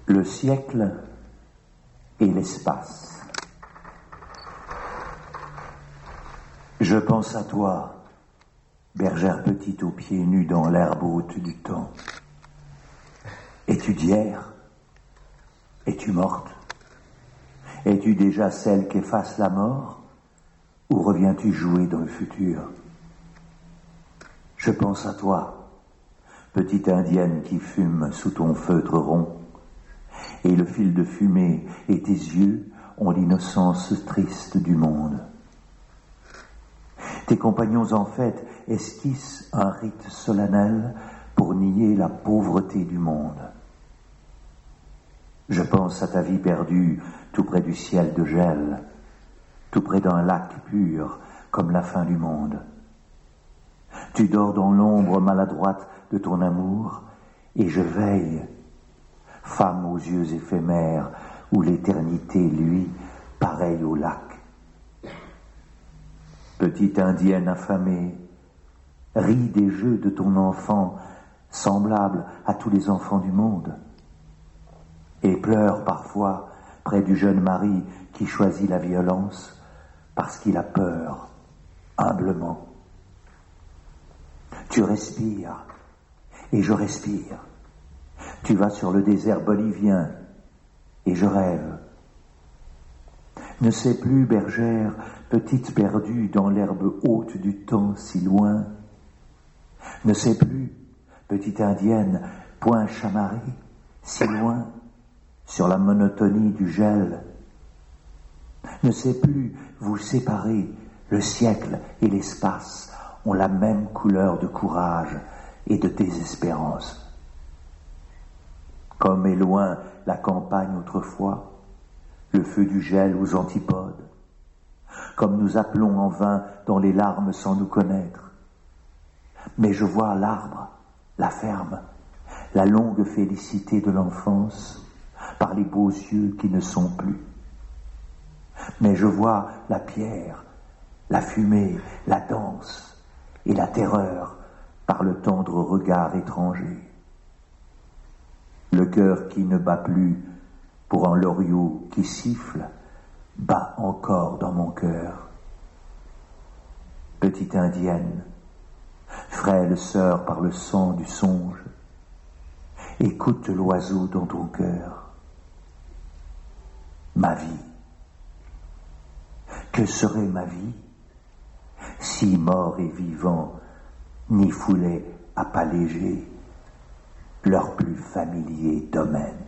Le siècle et l'espace. Je pense à toi, bergère petite aux pieds nus dans l'herbe haute du temps. Es-tu d'hier? Es-tu morte? Es-tu déjà celle qu'efface la mort? Ou reviens-tu jouer dans le futur? Je pense à toi, petite indienne qui fume sous ton feutre rond, et le fil de fumée et tes yeux ont l'innocence triste du monde. Tes compagnons en fête esquissent un rite solennel pour nier la pauvreté du monde. Je pense à ta vie perdue tout près du ciel de gel, tout près d'un lac pur comme la fin du monde. Tu dors dans l'ombre maladroite de ton amour et je veille, femme aux yeux éphémères où l'éternité luit pareille au lac. Petite indienne affamée, ris des jeux de ton enfant semblable à tous les enfants du monde et pleure parfois près du jeune mari qui choisit la violence parce qu'il a peur, humblement. Tu respires et je respire. Tu vas sur le désert bolivien et je rêve. Ne sais plus, bergère, petite perdue dans l'herbe haute du temps si loin. Ne sais plus, petite indienne, point chamarrée, si loin, sur la monotonie du gel. Ne sais plus, vous séparer, le siècle et l'espace ont la même couleur de courage et de désespérance. Comme est loin la campagne autrefois, le feu du gel aux antipodes, comme nous appelons en vain dans les larmes sans nous connaître. Mais je vois l'arbre, la ferme, la longue félicité de l'enfance par les beaux yeux qui ne sont plus. Mais je vois la pierre, la fumée, la danse et la terreur par le tendre regard étranger. Le cœur qui ne bat plus pour un loriot qui siffle, bat encore dans mon cœur. Petite indienne, frêle sœur par le sang du songe, écoute l'oiseau dans ton cœur. Ma vie, que serait ma vie si morts et vivants n'y foulaient à pas léger leur plus familier domaine?